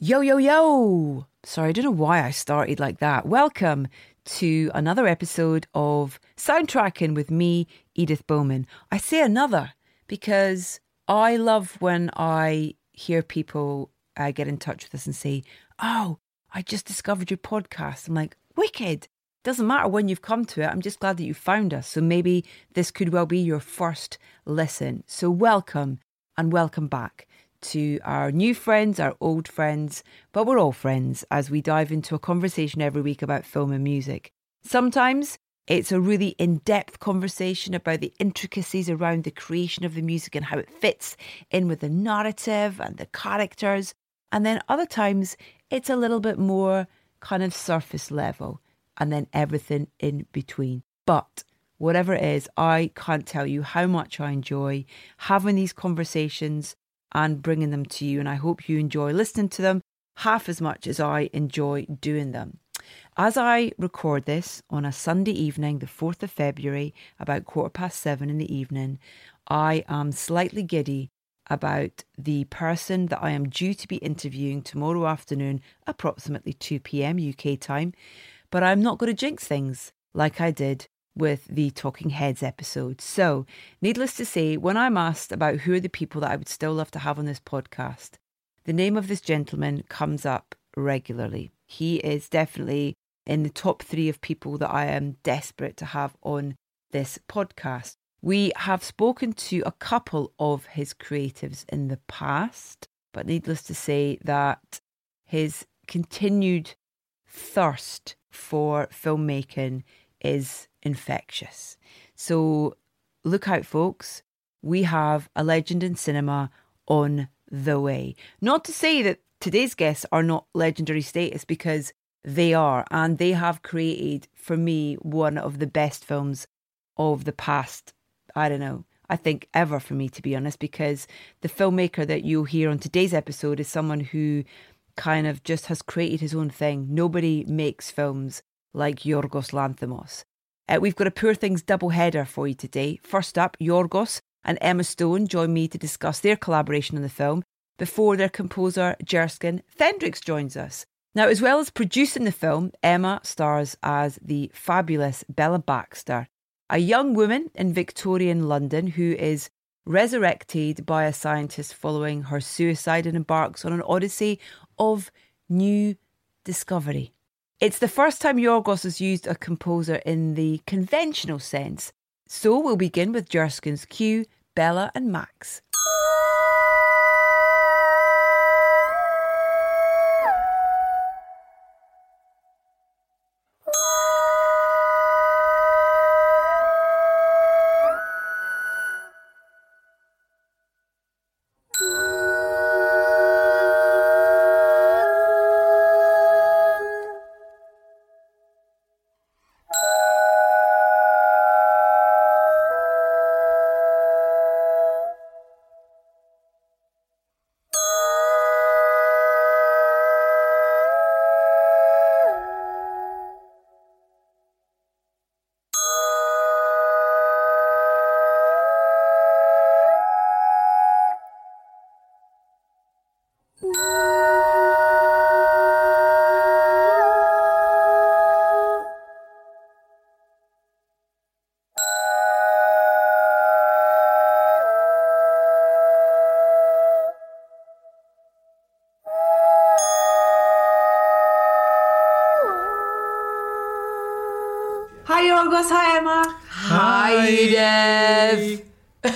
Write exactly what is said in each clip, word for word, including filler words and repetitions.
Yo, yo, yo! Sorry, I don't know why I started like that. Welcome to another episode of Soundtracking with me, Edith Bowman. I say another because I love when I hear people uh, get in touch with us and say, oh, I just discovered your podcast. I'm like, wicked. Doesn't matter when you've come to it. I'm just glad that you found us. So maybe this could well be your first listen. So welcome and welcome back to our new friends, our old friends, but we're all friends as we dive into a conversation every week about film and music. Sometimes it's a really in-depth conversation about the intricacies around the creation of the music and how it fits in with the narrative and the characters. And then other times it's a little bit more kind of surface level and then everything in between. But whatever it is, I can't tell you how much I enjoy having these conversations and bringing them to you. And I hope you enjoy listening to them half as much as I enjoy doing them. As I record this on a Sunday evening, the fourth of February, about quarter past seven in the evening, I am slightly giddy about the person that I am due to be interviewing tomorrow afternoon, approximately two p.m. U K time. But I'm not going to jinx things like I did with the Talking Heads episode. So, needless to say, when I'm asked about who are the people that I would still love to have on this podcast, the name of this gentleman comes up regularly. He is definitely in the top three of people that I am desperate to have on this podcast. We have spoken to a couple of his creatives in the past, but needless to say that his continued thirst for filmmaking is infectious. So look out, folks. We have a legend in cinema on the way. Not to say that today's guests are not legendary status, because they are, and they have created, for me, one of the best films of the past, I don't know, I think ever, for me, to be honest, because the filmmaker that you'll hear on today's episode is someone who kind of just has created his own thing. Nobody makes films like Yorgos Lanthimos. Uh, we've got a Poor Things double header for you today. First up, Yorgos and Emma Stone join me to discuss their collaboration on the film before their composer Jerskin Fendrix joins us. Now, as well as producing the film, Emma stars as the fabulous Bella Baxter, a young woman in Victorian London who is resurrected by a scientist following her suicide and embarks on an odyssey of new discovery. It's the first time Yorgos has used a composer in the conventional sense. So we'll begin with Jerskin's cue, Bella and Max. Hi Yorgos, hi Emma. Hi, Edith.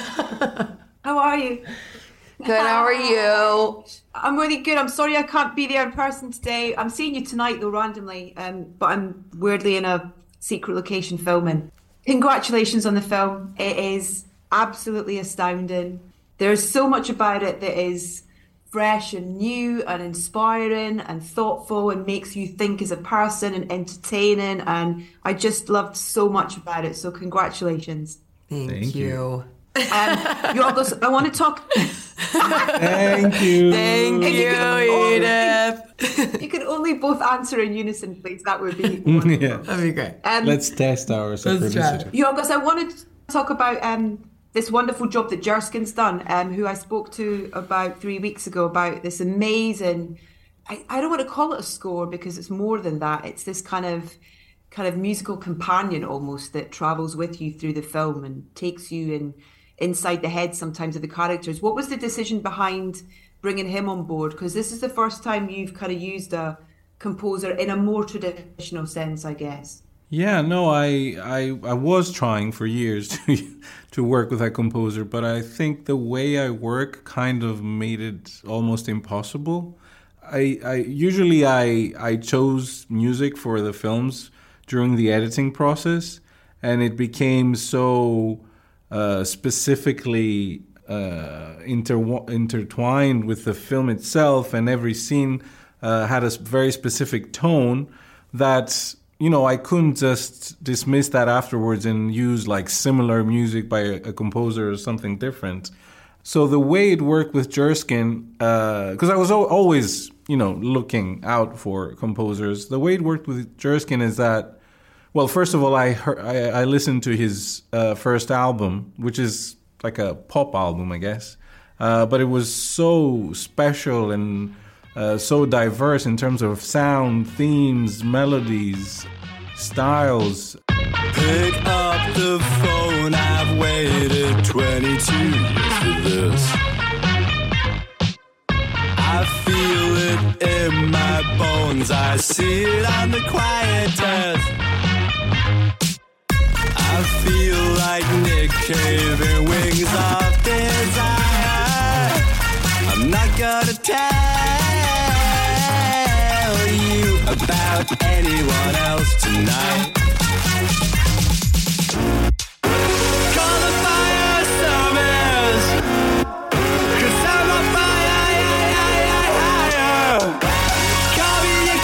How are you? Good, how are you? I'm really good. I'm sorry I can't be there in person today. I'm seeing you tonight though, randomly, um, but I'm weirdly in a secret location filming. Congratulations on the film. It is absolutely astounding. There's so much about it that is fresh and new and inspiring and thoughtful and makes you think as a person and entertaining, and I just loved so much about it. So congratulations. Thank, Thank you. you. Um, Yorgos, I want to talk. Thank you. Thank you, you Edith. You can only both answer in unison, please. That would be yeah, that'd be great. Um, Let's test our synchronicity. Yorgos, I wanted to talk about um, this wonderful job that Jerskin's done, um, who I spoke to about three weeks ago about this amazing I, I don't want to call it a score because it's more than that. It's this kind of kind of musical companion almost that travels with you through the film and takes you in inside the head sometimes of the characters. What was the decision behind bringing him on board? Because this is the first time you've kind of used a composer in a more traditional sense, I guess. Yeah, no, I I, I was trying for years to to work with a composer, but I think the way I work kind of made it almost impossible. I, I usually I I chose music for the films during the editing process, and it became so uh, specifically uh, inter- intertwined with the film itself, and every scene uh, had a very specific tone that, you know, I couldn't just dismiss that afterwards and use like similar music by a, a composer or something different. So the way it worked with Jerskin, because uh, I was o- always, you know, looking out for composers. The way it worked with Jerskin is that, well, first of all, I heard, I, I listened to his uh, first album, which is like a pop album, I guess. Uh, but it was so special and uh, so diverse in terms of sound, themes, melodies, styles. Pick up the phone, I've waited twenty-two years for this. I feel it in my bones, I see it on the quiet test. I feel like Nick Cave in Wings of Desire. I'm not gonna tell you about anyone else tonight. Call the fire service, 'cause I'm on fire, yeah, yeah, yeah, yeah. Call me your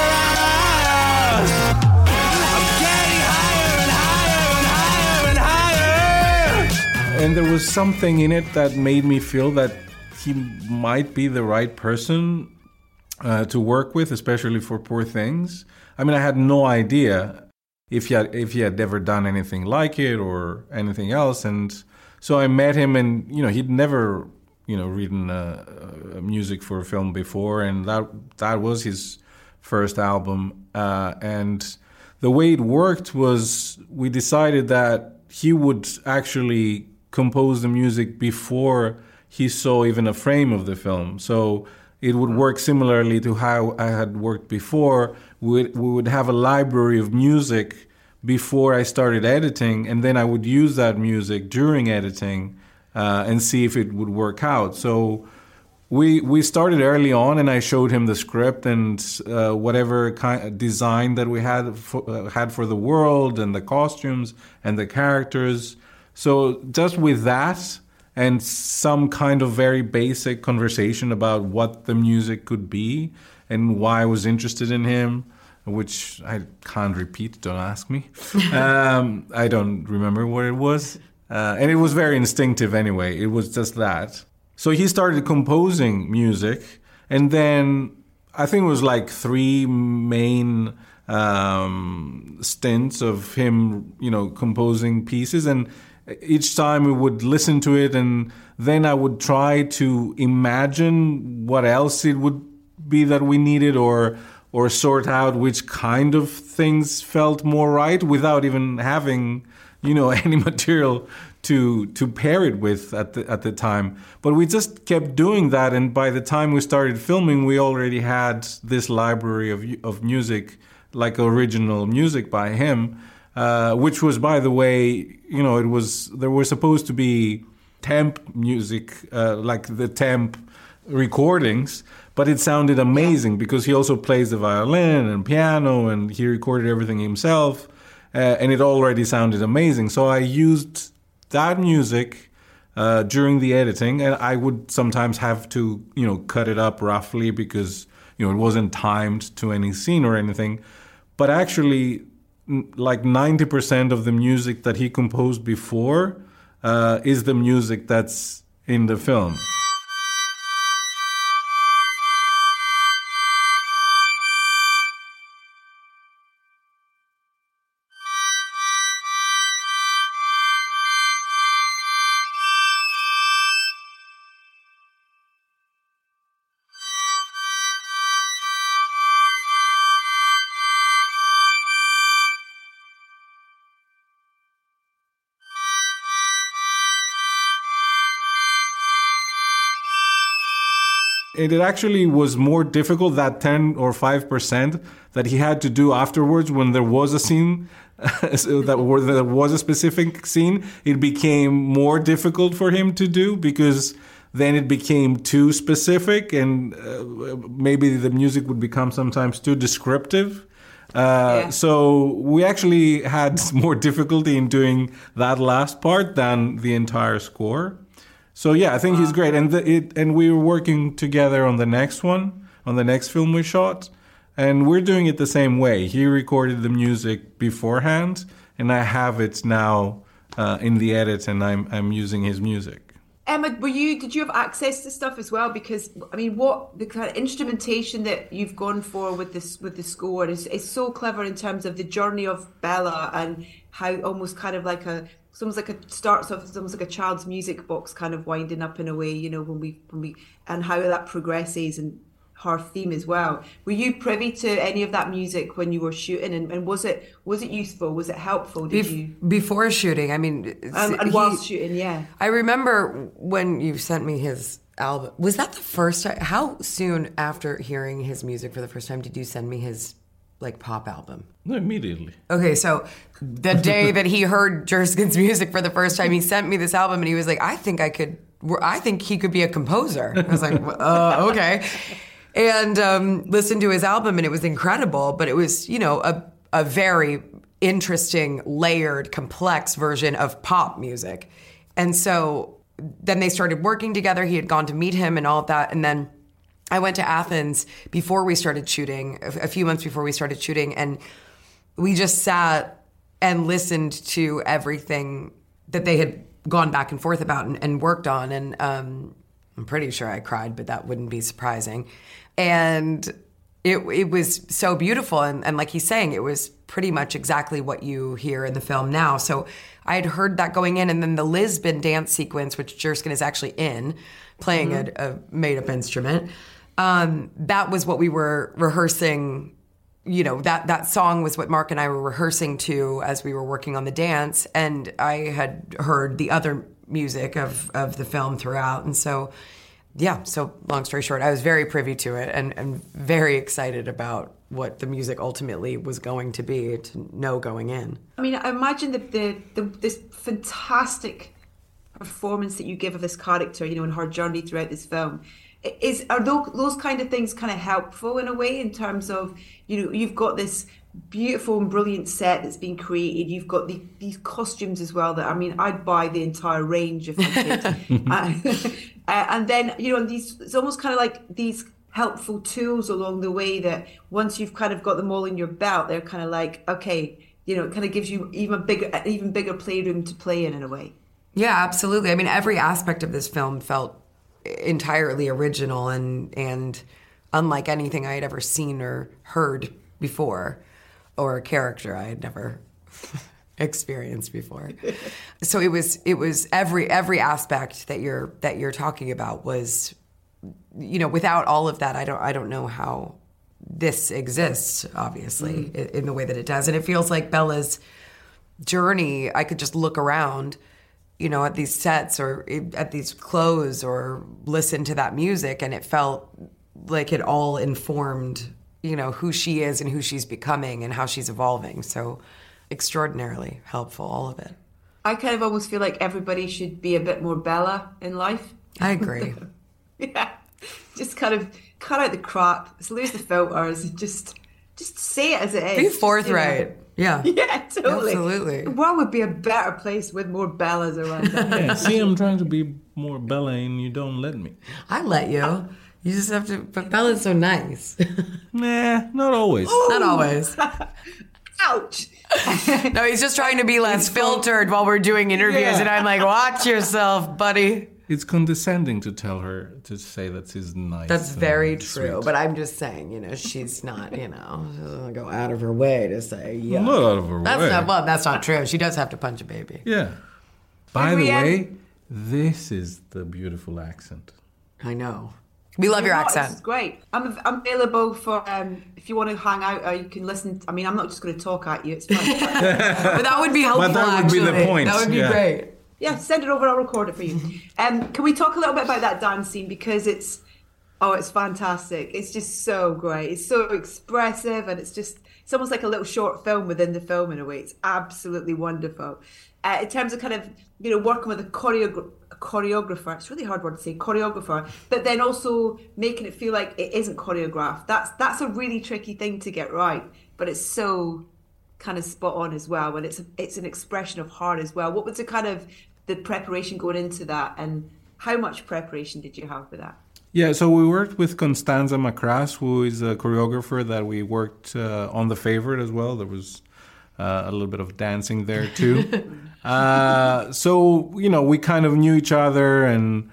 killers. I'm getting higher and higher and higher and higher. And there was something in it that made me feel that he might be the right person uh, to work with, especially for Poor Things. I mean, I had no idea if he had, if he had ever done anything like it or anything else. And so I met him, and, you know, he'd never, you know, written uh, uh, music for a film before. And that that was his first album. Uh, and the way it worked was we decided that he would actually compose the music before he saw even a frame of the film. So it would work similarly to how I had worked before. We would have a library of music before I started editing, and then I would use that music during editing uh, and see if it would work out. So we we started early on, and I showed him the script and uh, whatever kind of design that we had for, uh, had for the world and the costumes and the characters. So just with that and some kind of very basic conversation about what the music could be and why I was interested in him, which I can't repeat, don't ask me. um, I don't remember what it was. Uh, and it was very instinctive anyway. It was just that. So he started composing music, and then I think it was like three main um, stints of him, you know, composing pieces. And each time we would listen to it, and then I would try to imagine what else it would be that we needed, or or sort out which kind of things felt more right without even having, you know, any material to to pair it with at the at the time. But we just kept doing that, and by the time we started filming, we already had this library of of music, like original music by him. Uh, which was, by the way, you know, it was, there were supposed to be temp music, uh, like the temp recordings, but it sounded amazing because he also plays the violin and piano, and he recorded everything himself, uh, and it already sounded amazing. So I used that music uh, during the editing, and I would sometimes have to, you know, cut it up roughly because, you know, it wasn't timed to any scene or anything. But actually, like ninety percent of the music that he composed before uh, is the music that's in the film. it actually was more difficult, that ten or five percent that he had to do afterwards when there was a scene, so that where there was a specific scene. It became more difficult for him to do because then it became too specific, and uh, maybe the music would become sometimes too descriptive. Uh, yeah. So we actually had more difficulty in doing that last part than the entire score. So yeah, I think wow. he's great, and the, it and we were working together on the next one, on the next film we shot, and we're doing it the same way. He recorded the music beforehand, and I have it now uh, in the edit, and I'm I'm using his music. Emma, were you? Did you have access to stuff as well? Because I mean, what the kind of instrumentation that you've gone for with this with the score is is so clever in terms of the journey of Bella and how almost kind of like a it's almost like a starts off it's almost like a child's music box kind of winding up in a way, you know, when we when we and how that progresses and her theme as well. Were you privy to any of that music when you were shooting, and, and was it was it useful? Was it helpful? Did Bef- you before shooting? I mean, um, and whilst he, shooting, yeah. I remember when you sent me his album. Was that the first time? How soon after hearing his music for the first time did you send me his like pop album? No, immediately. Okay, so the day that he heard Jerskin's music for the first time, he sent me this album, and he was like, "I think I could. I think he could be a composer." I was like, uh, "Okay." And um, listened to his album, and it was incredible. But it was, you know, a a very interesting, layered, complex version of pop music. And so then they started working together. He had gone to meet him and all of that. And then I went to Athens before we started shooting, a few months before we started shooting, and we just sat and listened to everything that they had gone back and forth about and, and worked on. And um, I'm pretty sure I cried, but that wouldn't be surprising. And it it was so beautiful. And, and like he's saying, it was pretty much exactly what you hear in the film now. So I had heard that going in. And then the Lisbon dance sequence, which Jerskin is actually in, playing mm-hmm. a, a made-up instrument, um, that was what we were rehearsing. You know, that, that song was what Mark and I were rehearsing to as we were working on the dance. And I had heard the other music of, of the film throughout. And so... Yeah, so long story short, I was very privy to it and, and very excited about what the music ultimately was going to be, to know going in. I mean, I imagine that the, the this fantastic performance that you give of this character, you know, in her journey throughout this film, is are those, those kind of things kind of helpful in a way in terms of, you know, you've got this beautiful and brilliant set that's been created. You've got the, these costumes as well that, I mean, I'd buy the entire range if I could. uh, uh, and then, you know, these it's almost kind of like these helpful tools along the way that once you've kind of got them all in your belt, they're kind of like, okay, you know, it kind of gives you even a bigger, an even bigger playroom to play in in a way. Yeah, absolutely. I mean, every aspect of this film felt entirely original and and unlike anything I had ever seen or heard before, or a character I had never experienced before. So it was it was every every aspect that you're that you're talking about was, you know, without all of that, I don't I don't know how this exists, obviously, mm. in, in the way that it does. And it feels like Bella's journey, I could just look around, you know, at these sets or at these clothes or listen to that music, and it felt like it all informed, you know, who she is and who she's becoming and how she's evolving. So extraordinarily helpful, all of it. I kind of almost feel like everybody should be a bit more Bella in life. I agree. Yeah. Just kind of cut out the crap, just lose the filters, just just say it as it is. Be forthright. You know? Yeah. Yeah, totally. Absolutely. The world would be a better place with more Bellas around. Yeah, see, I'm trying to be more Bella and you don't let me. I let you. You just have to, but Bella's so nice. Nah, not always. Ooh. Not always. Ouch. No, he's just trying to be less filtered while we're doing interviews, yeah. And I'm like, watch yourself, buddy. It's condescending to tell her, to say that she's nice. That's very true, sweet. But I'm just saying, you know, she's not, you know, she doesn't go out of her way to say, yeah. Not out of her that's way. Not, well, that's not true. She does have to punch a baby. Yeah. By the way, this is the beautiful accent. I know. We love your accent. It's great. I'm I'm available for um, if you want to hang out or you can listen. I mean, I'm not just going to talk at you. It's fine. But, but that would be helpful. But that would actually. be the point. That would be yeah. great. Yeah, send it over. I'll record it for you. Um, can we talk a little bit about that dance scene, because it's Oh, it's fantastic. It's just so great. It's so expressive, and it's just, it's almost like a little short film within the film in a way. It's absolutely wonderful. Uh, in terms of kind of, you know, working with a, choreogra- a choreographer, it's a really hard word to say, choreographer, but then also making it feel like it isn't choreographed. That's, that's a really tricky thing to get right, but it's so kind of spot on as well. And it's, it's an expression of heart as well. What was the kind of the preparation going into that, and how much preparation did you have for that? Yeah, so we worked with Constanza Macras, who is a choreographer that we worked uh, on The Favorite as well. There was uh, a little bit of dancing there too. uh, so, you know, we kind of knew each other, and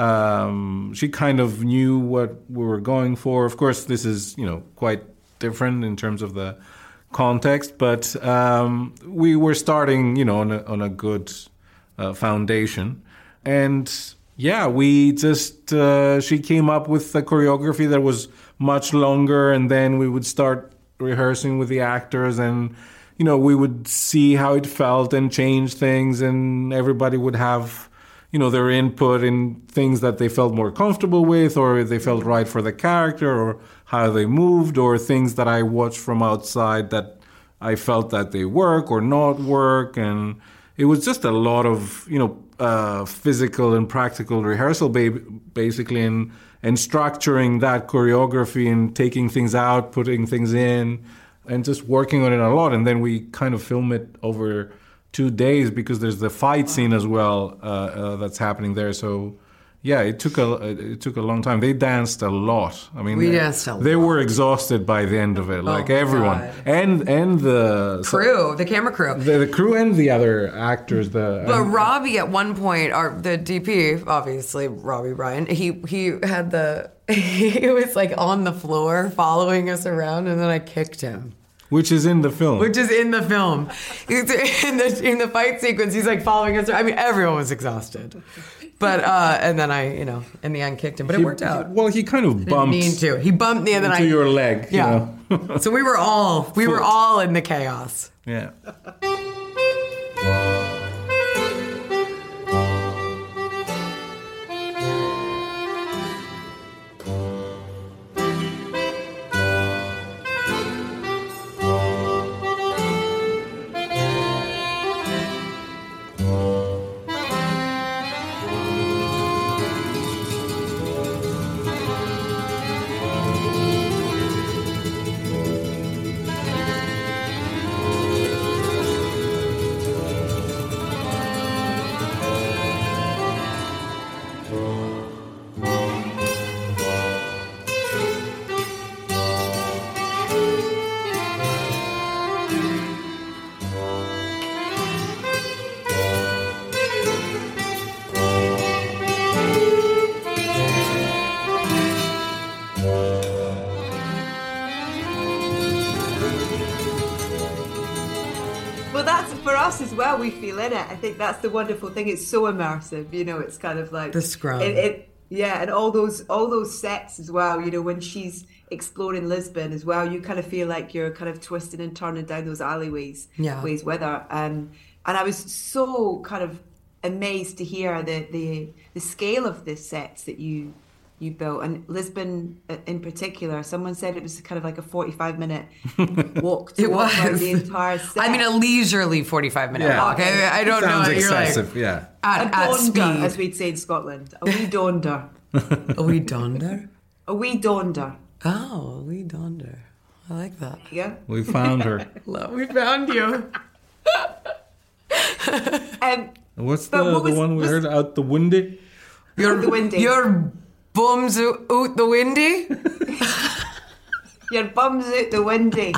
um, she kind of knew what we were going for. Of course, this is, you know, quite different in terms of the context, but um, we were starting, you know, on a, on a good uh, foundation. And yeah, we just, uh, she came up with a choreography that was much longer, and then we would start rehearsing with the actors, and, you know, we would see how it felt and change things, and everybody would have, you know, their input in things that they felt more comfortable with, or they felt right for the character, or how they moved, or things that I watched from outside that I felt that they work or not work. And it was just a lot of, you know, uh, physical and practical rehearsal, ba- basically, and, and structuring that choreography and taking things out, putting things in, and just working on it a lot. And then we kind of film it over two days because there's the fight scene as well uh, uh, that's happening there. So yeah, it took a it took a long time. They danced a lot. I mean, We they, danced a they lot. were exhausted by the end of it, like my everyone, God. and and the Crew, the camera crew. the, the crew and the other actors. The But and- Robbie, at one point, our the D P, obviously Robbie Bryan, he he had the he was like on the floor following us around, and then I kicked him, which is in the film. which is in the film. He's in the in the fight sequence, he's like following us. I mean, everyone was exhausted, but uh, and then I, you know, in the end kicked him, but He- it worked out. Well, he kind of Didn't bumped mean to. He bumped me, and then into I your leg. yeah. You know? So we were all we were Foot. all in the chaos. Yeah. Well, that's for us as well. We feel in it. I think that's the wonderful thing. It's so immersive. You know, it's kind of like The scrum. It, it, yeah, and all those all those sets as well. You know, when she's exploring Lisbon as well, you kind of feel like you're kind of twisting and turning down those alleyways, Yeah. ways with her. Um, and I was so kind of amazed to hear the the the scale of the sets that you you built, and Lisbon uh, in particular. Someone said it was kind of like a forty-five minute walk to It walk around was. the entire set. I mean, a leisurely forty-five minute Yeah. walk. I, I don't Sounds know. You're like, excessive. Yeah. a at, at donder, speed. as we'd say in Scotland. A wee donder. A wee donder? A wee donder. Oh, a wee donder. I like that. Yeah. We found her. Love, we found you. Um, What's But the, what was- the one we was- heard out the windy? Your, the windy. Your bums o- out the windy? your bum's out the windy.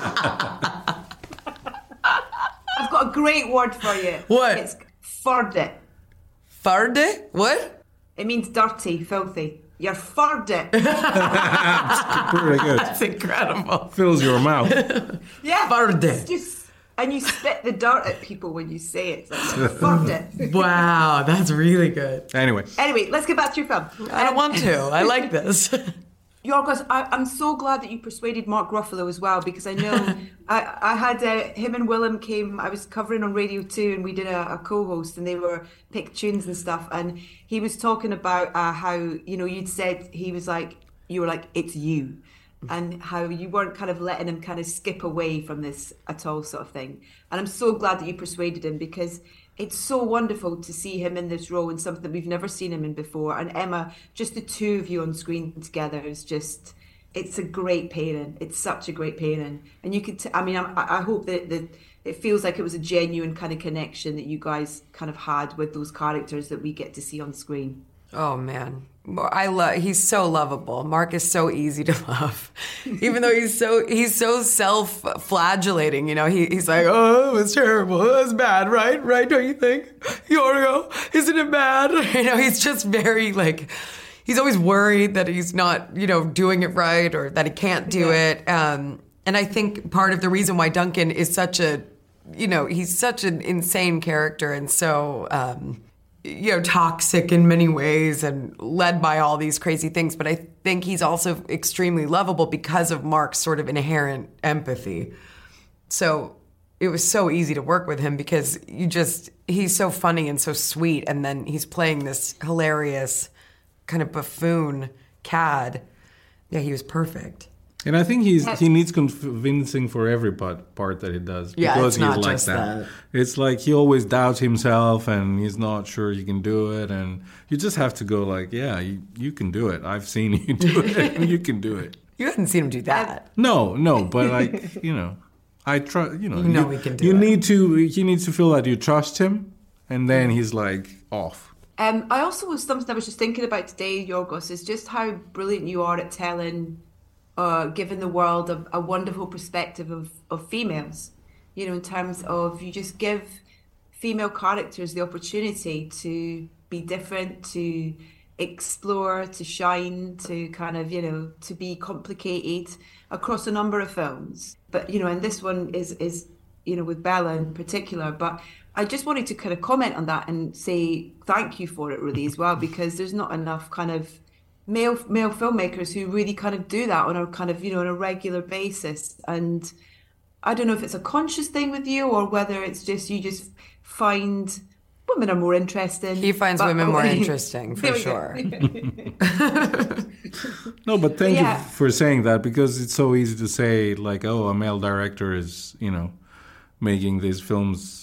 I've got a great word for you. What? It's furdy. Farde? What? It means dirty, filthy. You're furdy. Pretty good. That's incredible. Fills your mouth. Yeah. Furdy. It's just, and you spit the dirt at people when you say it. It's like, furdy. Wow, that's really good. Anyway, Anyway, let's get back to your film. I don't want to. I like this. Yorgos, I, I'm so glad that you persuaded Mark Ruffalo as well, because I know I, I had uh, him and Willem came, I was covering on Radio two, and we did a, a co-host, and they were picked tunes and stuff, and he was talking about uh, how, you know, you'd said he was like, you were like, it's you. And how you weren't kind of letting him kind of skip away from this at all, sort of thing. And I'm so glad that you persuaded him, because it's so wonderful to see him in this role, in something that we've never seen him in before. And Emma, just the two of you on screen together is just, it's a great pairing. It's such a great pairing. And you could, t- I mean, I, I hope that, that it feels like it was a genuine kind of connection that you guys kind of had with those characters that we get to see on screen. Oh, man. I love, he's so lovable. Mark is so easy to love. Even though he's so, he's so self-flagellating, you know, he, he's like, oh, it was terrible. It was bad, right? Right, don't you think? Yorgo, isn't it bad? You know, he's just very, like, he's always worried that he's not, you know, doing it right, or that he can't do yeah. it. Um, and I think part of the reason why Duncan is such a, you know, he's such an insane character and so, um, you know, toxic in many ways and led by all these crazy things. But I think he's also extremely lovable because of Mark's sort of inherent empathy. So it was so easy to work with him because you just, he's so funny and so sweet. And then he's playing this hilarious kind of buffoon cad. Yeah, he was perfect. And I think he's he needs convincing for every part, part that he does, yeah, because it's not he's like just that. that. It's like he always doubts himself and he's not sure he can do it, and you just have to go like, yeah, you, you can do it. I've seen you do it, and you can do it. You haven't seen him do that. No, no, but like, you know, I trust. You know, you know you, we can do you it. need to. He needs to feel that you trust him, and then he's like off. Um, I also was something I was just thinking about today, Yorgos, is just how brilliant you are at telling. Uh, giving the world a, a wonderful perspective of, of females, you know, in terms of you just give female characters the opportunity to be different, to explore, to shine, to kind of, you know, to be complicated across a number of films. But, you know, and this one is, is you know, with Bella in particular. But I just wanted to kind of comment on that and say thank you for it really as well, because there's not enough kind of male male filmmakers who really kind of do that on a kind of, you know, on a regular basis. And I don't know if it's a conscious thing with you or whether it's just you just find women are more interesting. He finds but, women more interesting for sure. No, but thank yeah. you for saying that, because it's so easy to say like, oh, a male director is, you know, making these films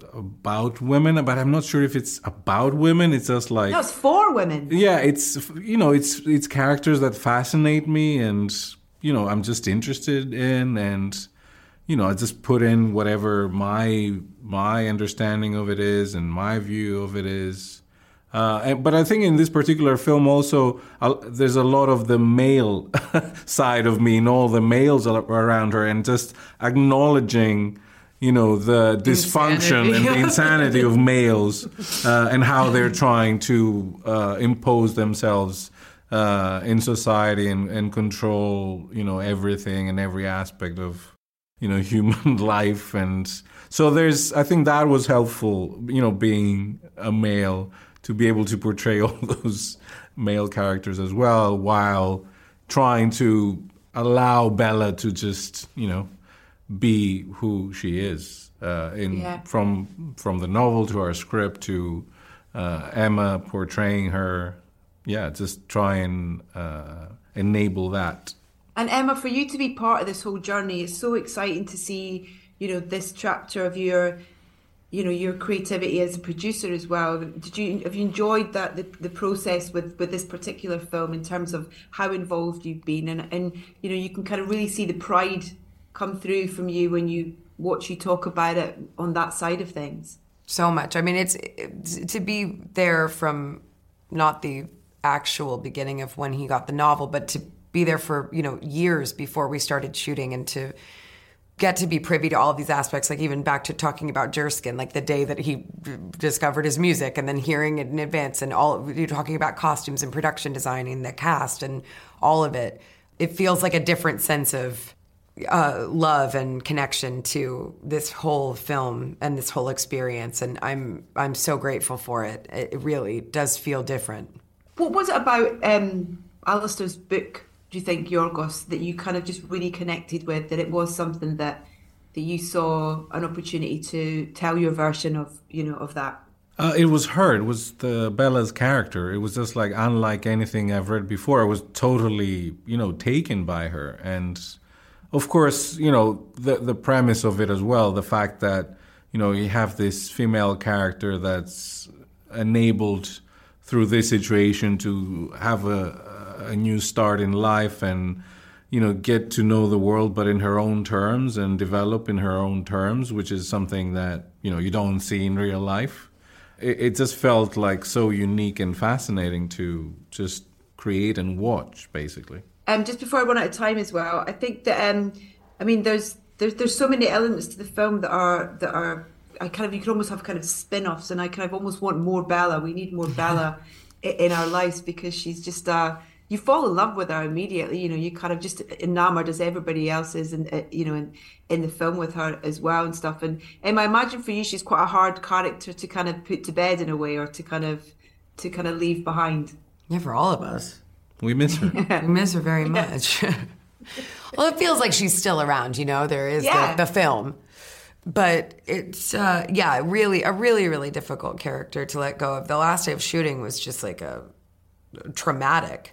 about women, but I'm not sure if it's about women. It's just like, no, it's for women. Yeah, it's, you know, it's it's characters that fascinate me, and you know, I'm just interested in, and you know, I just put in whatever my my understanding of it is and my view of it is. Uh, and, but I think in this particular film also, uh, there's a lot of the male side of me and all the males around her, and just acknowledging, you know, the dysfunction insanity. and the insanity of males uh, and how they're trying to uh, impose themselves uh, in society and, and control, you know, everything and every aspect of, you know, human life. And so there's, I think that was helpful, you know, being a male, to be able to portray all those male characters as well, while trying to allow Bella to just, you know, be who she is, uh, in yeah. from from the novel to our script to uh, Emma portraying her. Yeah, just try and uh, enable that. And Emma, for you to be part of this whole journey, it's so exciting to see, you know, this chapter of your, you know, your creativity as a producer as well. Did you have you enjoyed that the, the process with, with this particular film in terms of how involved you've been, and and you know, you can kind of really see the pride come through from you when you watch you talk about it on that side of things? So much. I mean, it's, it's to be there from not the actual beginning of when he got the novel, but to be there for, you know, years before we started shooting, and to get to be privy to all of these aspects, like even back to talking about Jerskin, like the day that he discovered his music, and then hearing it in advance, and all you're talking about costumes and production designing, the cast and all of it. It feels like a different sense of Uh, love and connection to this whole film and this whole experience, and I'm I'm so grateful for it. It really does feel different. What was it about um, Alistair's book, do you think, Yorgos, that you kind of just really connected with, that it was something that that you saw an opportunity to tell your version of, you know, of that? Uh, it was her. It was the Bella's character. It was just like unlike anything I've read before. I was totally, you know, taken by her. And of course, you know, the the premise of it as well, the fact that, you know, you have this female character that's enabled through this situation to have a, a new start in life and, you know, get to know the world, but in her own terms and develop in her own terms, which is something that, you know, you don't see in real life. It, it just felt like so unique and fascinating to just create and watch, basically. Um, just before I run out of time as well, I think that um, I mean, there's there's there's so many elements to the film that are that are I kind of you could almost have kind of spin-offs, and I kind of almost want more Bella. We need more Bella in our lives because she's just uh, you fall in love with her immediately. You know, you kind of just enamored as everybody else is, and uh, you know, in in the film with her as well and stuff. And um, I imagine for you, she's quite a hard character to kind of put to bed in a way, or to kind of to kind of leave behind. Yeah, for all of us. We miss her. We miss her very much. Well, it feels like she's still around, you know, there is Yeah. the, the film. But it's, uh, yeah, really, a really, really difficult character to let go of. The last day of shooting was just like a traumatic,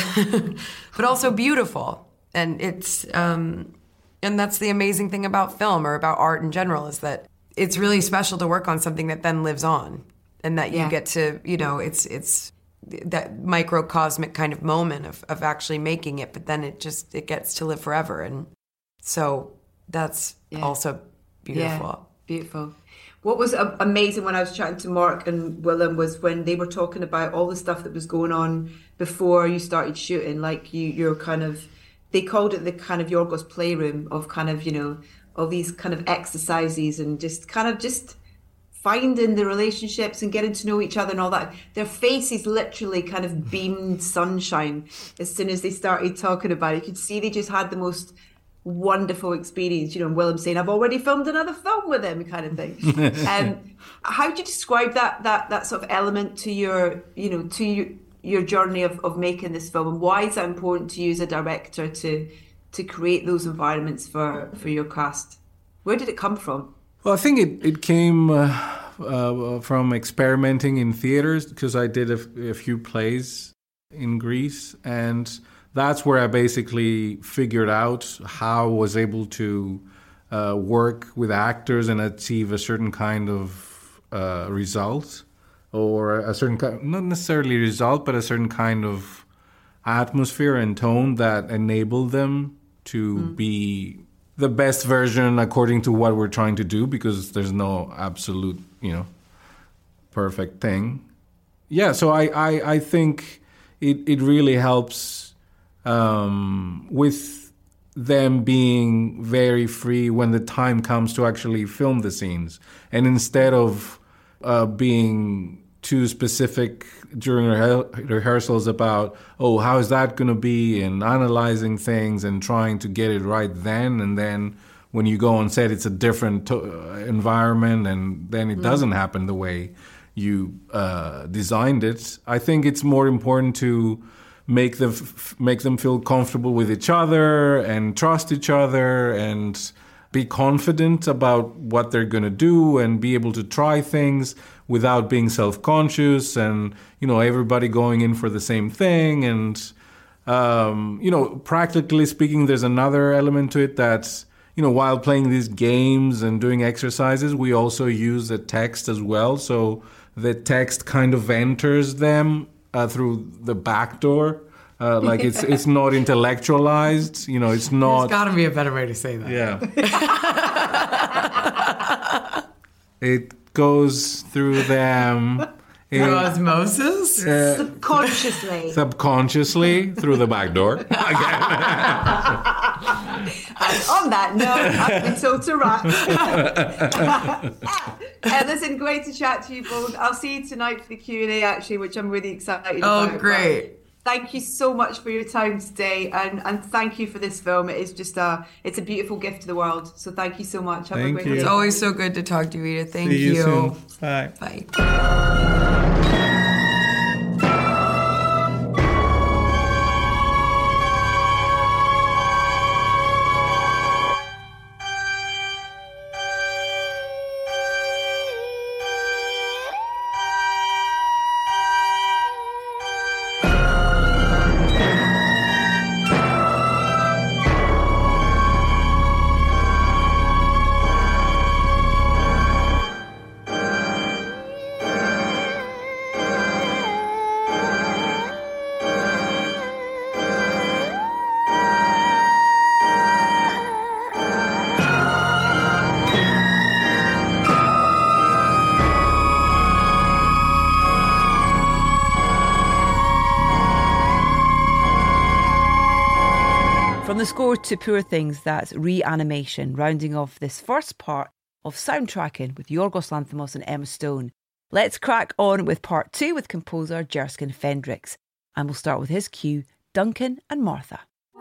but also beautiful. And it's, um, and that's the amazing thing about film or about art in general is that it's really special to work on something that then lives on and that you Yeah. get to, you know, it's, it's, that microcosmic kind of moment of, of actually making it, but then it just, it gets to live forever. And so that's Yeah. also beautiful. Yeah, beautiful. What was a- amazing when I was chatting to Mark and Willem was when they were talking about all the stuff that was going on before you started shooting. Like you, you're kind of, they called it the kind of Yorgos playroom of kind of, you know, all these kind of exercises and just kind of just finding the relationships and getting to know each other and all that. Their faces literally kind of beamed sunshine as soon as they started talking about it. You could see they just had the most wonderful experience, you know, and Willem saying, I've already filmed another film with him kind of thing. um, how do you describe that that that sort of element to your, you know, to your, your journey of, of making this film, and why is that important to you as a director to to create those environments for, for your cast? Where did it come from? Well, I think it, it came uh, uh, from experimenting in theaters because I did a, a few plays in Greece, and that's where I basically figured out how I was able to uh, work with actors and achieve a certain kind of uh, result, or a certain kind, not necessarily result, but a certain kind of atmosphere and tone that enabled them to mm. be the best version according to what we're trying to do, because there's no absolute, you know, perfect thing. Yeah, so I, I, I think it, it really helps um, with them being very free when the time comes to actually film the scenes. And instead of uh, being too specific during rehe- rehearsals about, oh, how is that going to be, and analyzing things and trying to get it right then, and then when you go on set, it's a different to- environment, and then it mm. doesn't happen the way you uh, designed it. I think it's more important to make them f- make them feel comfortable with each other and trust each other and be confident about what they're going to do and be able to try things without being self-conscious, and, you know, everybody going in for the same thing. And, um, you know, practically speaking, there's another element to it that, you know, while playing these games and doing exercises, we also use the text as well. So the text kind of enters them uh, through the back door. Uh, like it's it's not intellectualized, you know, it's not... There's got to be a better way to say that. Yeah. It goes through them. It, Through osmosis? uh, Subconsciously. subconsciously through the back door. And on that note, I've been told to wrap. uh, listen, great to chat to you both. I'll see you tonight for the Q and A, actually, which I'm really excited Oh, about. great. Thank you so much for your time today, and, and thank you for this film. It is just a, it's a beautiful gift to the world. So thank you so much. Have Thank a great you. day. It's always so good to talk to you, Edith. Thank See you you. soon. Bye. Bye. score to Poor Things, that's Reanimation, rounding off this first part of Soundtracking with Yorgos Lanthimos and Emma Stone. Let's crack on with part two with composer Jerskin Fendrix. And we'll start with his cue, Duncan and Martha.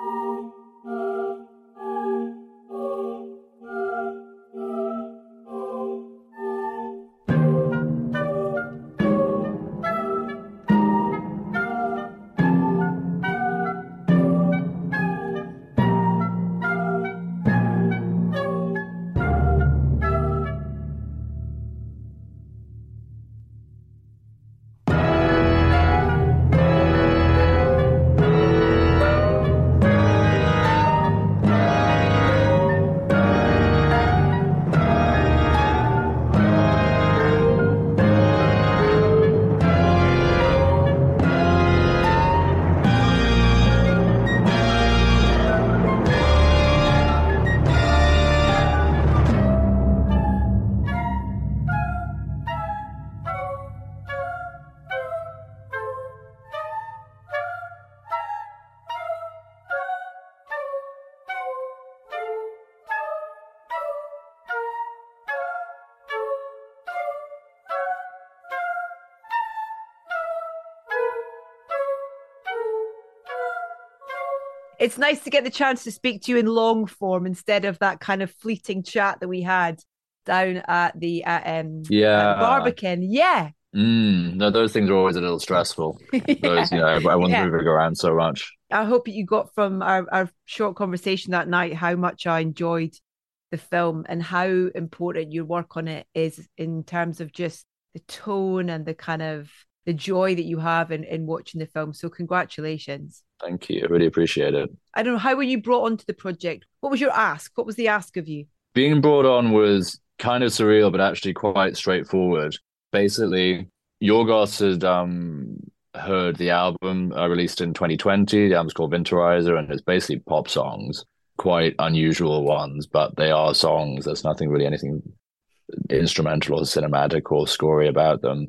It's nice to get the chance to speak to you in long form instead of that kind of fleeting chat that we had down at the uh, um yeah at the Barbican. Yeah. Mm, no, those things are always a little stressful. yeah. Those, you know, everyone's yeah. moving around so much. I hope you got from our, our short conversation that night how much I enjoyed the film and how important your work on it is in terms of just the tone and the kind of the joy that you have in, in watching the film. So congratulations. Thank you. I really appreciate it. I don't know, how were you brought onto the project? What was your ask? What was the ask of you? Being brought on was kind of surreal, but actually quite straightforward. Basically, Yorgos had um, heard the album I released in twenty twenty. The album's called Winterizer, and it's basically pop songs, quite unusual ones, but they are songs. There's nothing really anything instrumental or cinematic or scory about them.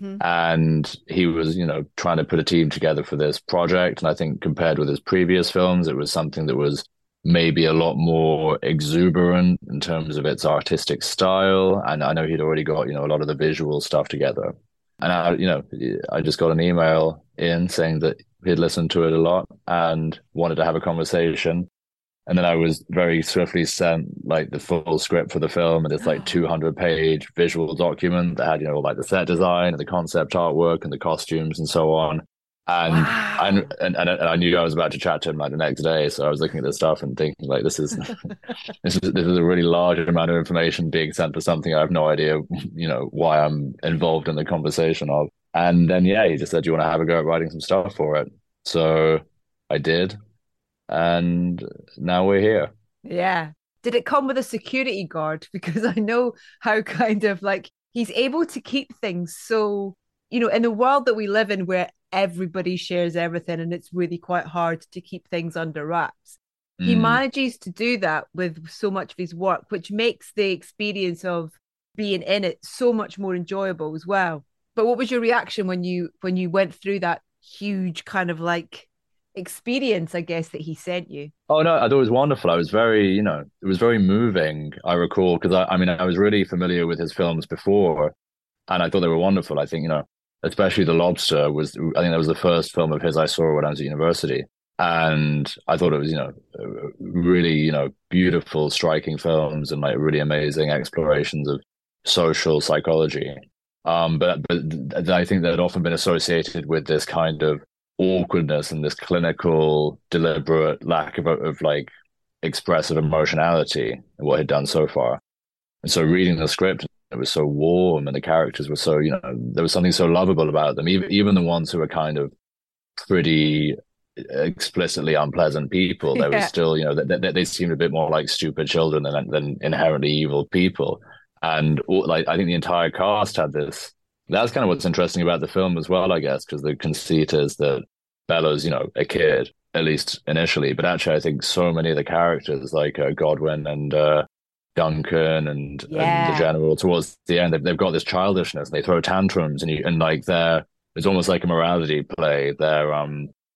And he was, you know, trying to put a team together for this project. And I think compared with his previous films, it was something that was maybe a lot more exuberant in terms of its artistic style. And I know he'd already got, you know, a lot of the visual stuff together. And I, you know, I just got an email in saying that he'd listened to it a lot and wanted to have a conversation. And then I was very swiftly sent like the full script for the film, and it's like two hundred page visual document that had, you know, like the set design and the concept artwork and the costumes and so on. And, wow. and, and, and I knew I was about to chat to him like the next day. So I was looking at this stuff and thinking like, this is, this is, this is a really large amount of information being sent for something I have no idea, you know, why I'm involved in the conversation of. And then, yeah, he just said, do you want to have a go at writing some stuff for it? So I did. And now we're here. Yeah. Did it come with a security guard? Because I know how kind of like he's able to keep things so, you know, in the world that we live in where everybody shares everything and it's really quite hard to keep things under wraps. Mm. He manages to do that with so much of his work, which makes the experience of being in it so much more enjoyable as well. But what was your reaction when you when you went through that huge kind of like experience, I guess, that he sent you? Oh no, I thought it was wonderful. I was very, you know, it was very moving, I recall, because I, I mean, I was really familiar with his films before and I thought they were wonderful. I think, you know, especially The Lobster was, I think that was the first film of his I saw when I was at university. And I thought it was, you know, really, you know, beautiful, striking films and like really amazing explorations of social psychology. Um, but, but I think that had often been associated with this kind of awkwardness and this clinical, deliberate lack of, of like expressive emotionality in what he'd done so far. And so reading the script, it was so warm and the characters were so, you know, there was something so lovable about them. Even, even the ones who were kind of pretty explicitly unpleasant people, there yeah. was still, you know, they, they, they seemed a bit more like stupid children than, than inherently evil people. And like, I think the entire cast had this. That's kind of what's interesting about the film as well, I guess, because the conceit is that Bella's, you know, a kid, at least initially. But actually, I think so many of the characters, like uh, Godwin and uh, Duncan and, yeah. and the general, towards the end, they've, they've got this childishness and they throw tantrums, and you and like they're it's almost like a morality play. They're um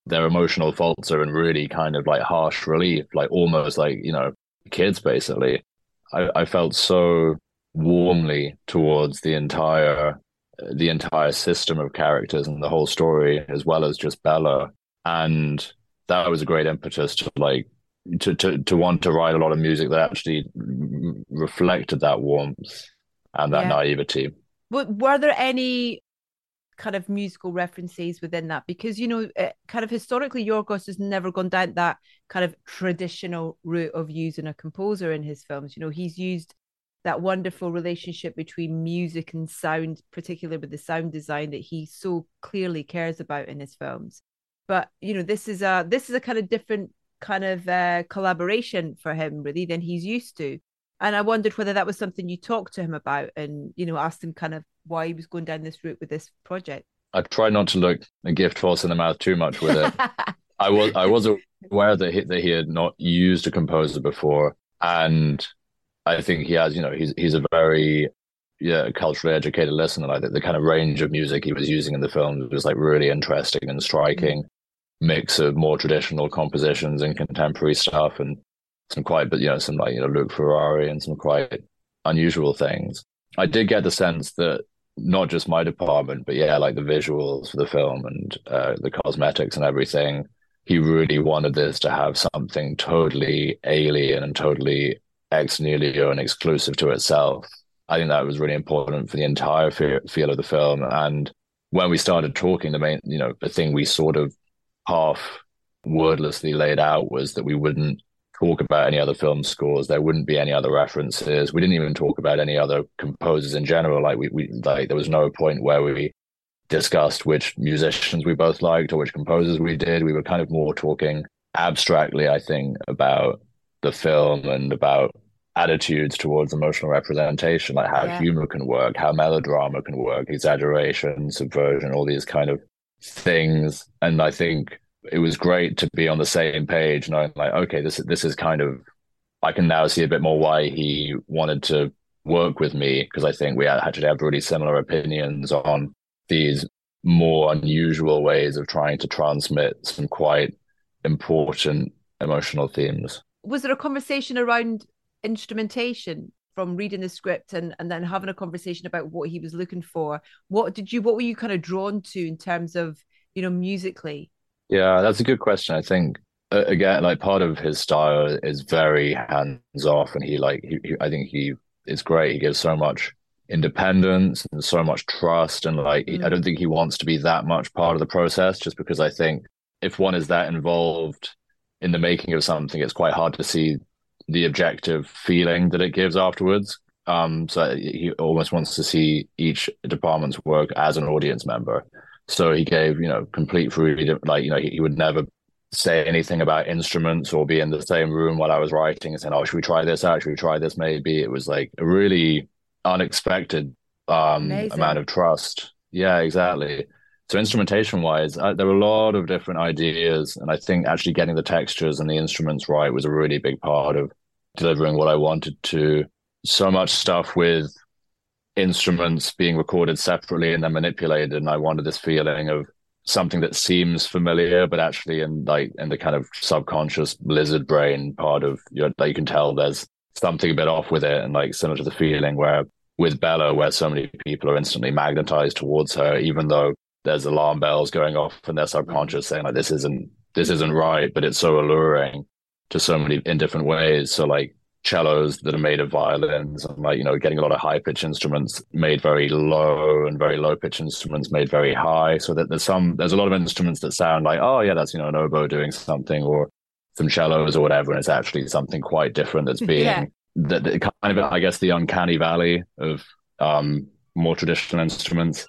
their emotional faults are in really kind of like harsh relief, like almost like, you know, kids basically. I, I felt so warmly towards the entire the entire system of characters and the whole story, as well as just Bella. And that was a great impetus to like to to to want to write a lot of music that actually reflected that warmth and that Yeah. naivety. But were there any kind of musical references within that? Because, you know, uh, kind of historically, Yorgos has never gone down that kind of traditional route of using a composer in his films. You know, he's used that wonderful relationship between music and sound, particularly with the sound design that he so clearly cares about in his films. But, you know, this is a this is a kind of different kind of uh, collaboration for him, really, than he's used to. And I wondered whether that was something you talked to him about and, you know, asked him kind of why he was going down this route with this project. I tried not to look a gift horse in the mouth too much with it. I was I was aware that he, that he had not used a composer before, and I think he has. You know, he's he's a very yeah culturally educated listener. Like the, the kind of range of music he was using in the film was like really interesting and striking. Mm. Mix of more traditional compositions and contemporary stuff, and some quite, but you know, some like you know Luke Ferrari and some quite unusual things. I did get the sense that not just my department, but yeah, like the visuals for the film and uh, the cosmetics and everything, he really wanted this to have something totally alien and totally ex nihilo and exclusive to itself. I think that was really important for the entire fe- feel of the film. And when we started talking, the main, you know, the thing we sort of half wordlessly laid out was that we wouldn't talk about any other film scores. There wouldn't be any other references. We didn't even talk about any other composers in general. Like we, we like there was no point where we discussed which musicians we both liked or which composers we did. We were kind of more talking abstractly, I think, about the film and about attitudes towards emotional representation, like how yeah. humor can work, how melodrama can work, exaggeration, subversion, all these kind of things. And I think it was great to be on the same page, knowing like, okay, this this is kind of, I can now see a bit more why he wanted to work with me, because I think we actually have really similar opinions on these more unusual ways of trying to transmit some quite important emotional themes. Was there a conversation around instrumentation from reading the script and, and then having a conversation about what he was looking for? What did you, what were you kind of drawn to in terms of, you know, musically? Yeah, that's a good question. I think uh, again, like part of his style is very hands off, and he like he, he, I think he it's great. He gives so much independence and so much trust, and like mm. he, I don't think he wants to be that much part of the process. Just because I think if one is that involved in the making of something, it's quite hard to see the objective feeling that it gives afterwards. Um, so he almost wants to see each department's work as an audience member. So he gave, you know, complete freedom. Like, you know, he, he would never say anything about instruments or be in the same room while I was writing and saying, oh, should we try this out? Should we try this? Maybe. It was like a really unexpected um, amount of trust. Yeah, exactly. So instrumentation wise, uh, there were a lot of different ideas. And I think actually getting the textures and the instruments right was a really big part of delivering what I wanted to. So much stuff with instruments being recorded separately and then manipulated, and I wanted this feeling of something that seems familiar, but actually in like in the kind of subconscious lizard brain part of your, like you can tell there's something a bit off with it, and like similar to the feeling where with Bella, where so many people are instantly magnetized towards her, even though there's alarm bells going off in their subconscious saying like this isn't this isn't right, but it's so alluring to so many in different ways. So like cellos that are made of violins, and like, you know, getting a lot of high pitch instruments made very low and very low pitch instruments made very high. So that there's some, there's a lot of instruments that sound like, oh yeah, that's, you know, an oboe doing something or some cellos or whatever. And it's actually something quite different that's being, yeah. that, that kind of, I guess, the uncanny valley of um, more traditional instruments.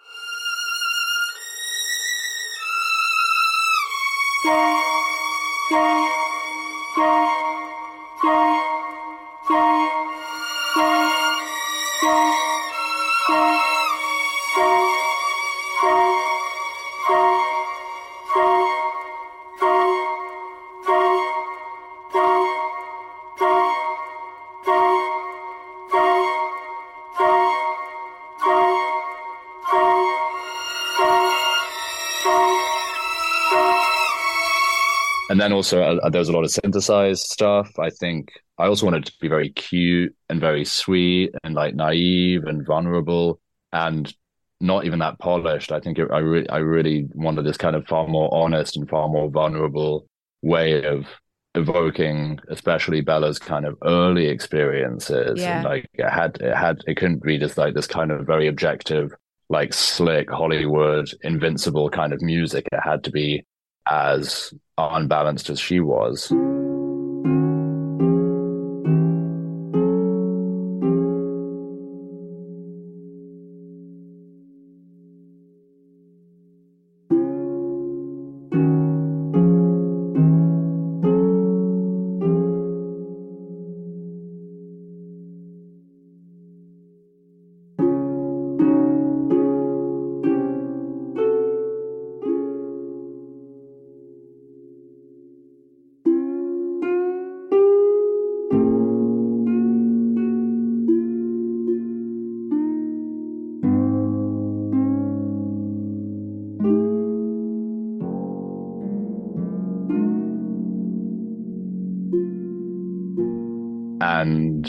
And then also uh, there was a lot of synthesized stuff. I think I also wanted it to be very cute and very sweet and like naive and vulnerable and not even that polished. I think it, I, re- I really wanted this kind of far more honest and far more vulnerable way of evoking, especially Bella's kind of early experiences. Yeah. And like it had, it had, it couldn't be just like this kind of very objective, like slick Hollywood, invincible kind of music. It had to be as unbalanced as she was. And